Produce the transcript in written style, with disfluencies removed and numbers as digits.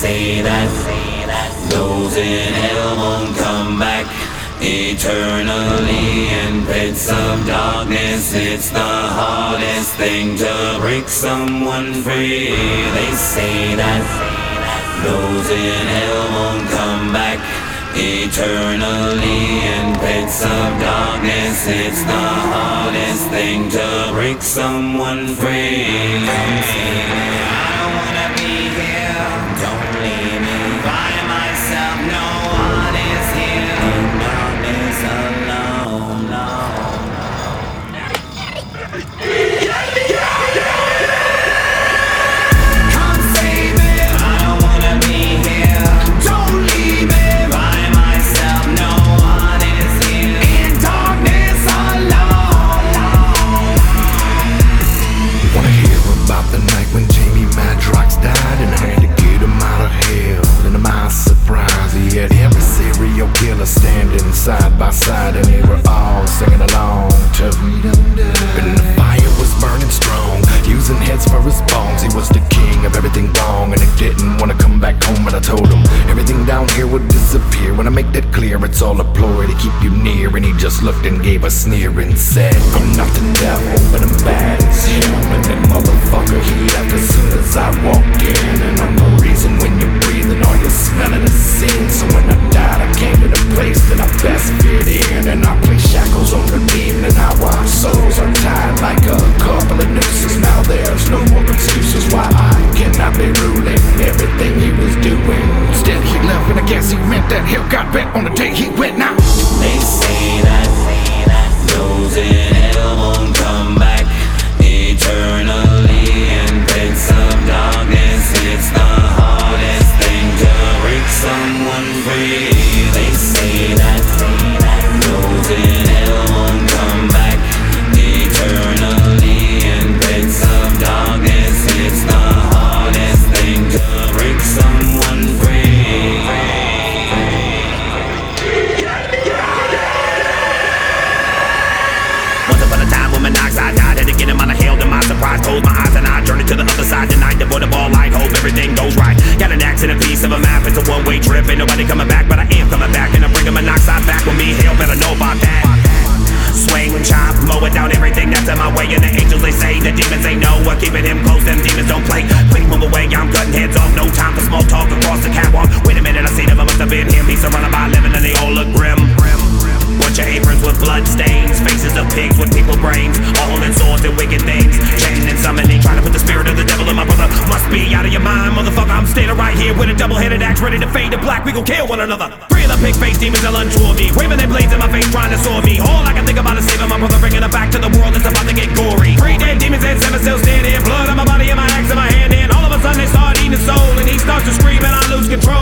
say that those in hell won't come back eternally. In pits of darkness, it's the hardest thing to break someone free. They say that those in hell won't come back eternally. In pits of darkness, it's the hardest thing to break someone free. I don't wanna be here, don't leave me by myself. No one is here in darkness alone, no. Come save me, I don't wanna be here, don't leave me by myself. No one is here in darkness alone. Wanna hear about the night when Jamie Madrox died and I had to get him out of hell? And to my surprise, he had every serial killer standing side by side, and they were all singing along to Freedom Died. And the fire was burning strong, using heads for his bones. He was the king of everything wrong, and he didn't wanna come back home. But I told him everything down here would disappear. When I make that clear, it's all a ploy to keep you near. And he just looked and gave a sneer and said, I'm not the devil, but I'm bad as him. And that motherfucker, he left as soon as I walked in. And I'm the reason when you're breathing or you're smelling the sin. So when I died, I came to the place that I best fit in. And I place shackles on the demon, and now our souls are tied like a couple of nooses. Now there's no more excuses why I cannot be ruling everything he was doing. Still he left, and I guess he meant that hell got bent on the day he went. Now they say that those in hell won't come back eternally. In pits of darkness, it's the hardest thing to break someone free. They say that those in hell won't come back eternally. In pits of darkness, it's the hardest thing to break someone free. Once upon a time when monoxide died, had to get him out of hell. To my surprise, closed my eyes and I journeyed to the other side. Tonight, devoid of all light, hope everything goes right. Got an axe and a piece of a map, it's a one-way trip. Ain't nobody coming back, but I am coming back. And I'm bringing monoxide back with me, hell better know about that. Swing, chop, mow it down, everything that's in my way. And the angels, they say, the demons, they know. We're keeping him close, them demons don't play. Quick, move away, I'm cutting heads off. No time for small talk across the catwalk. Wait a minute, I see them, I must have been him. He's surrounded by 11 and they all look grim. Bunch of aprons with blood stains, faces of pigs with people brains, all holding swords and wicked things, chanting and summoning, trying to put the spirit of the devil in my brother. Must be out of your mind, motherfucker. I'm standing right here with a double-headed axe ready to fade to black. We gon' kill one another. Three of the pig-faced demons are untrue of me, waving their blades in my face, trying to sword me. All I can think about is saving my brother, bringing her back to the world that's about to get gory. 3 dead demons and 7 still standing, blood on my body and my axe in my hand, and all of a sudden they start eating his soul, and he starts to scream and I lose control.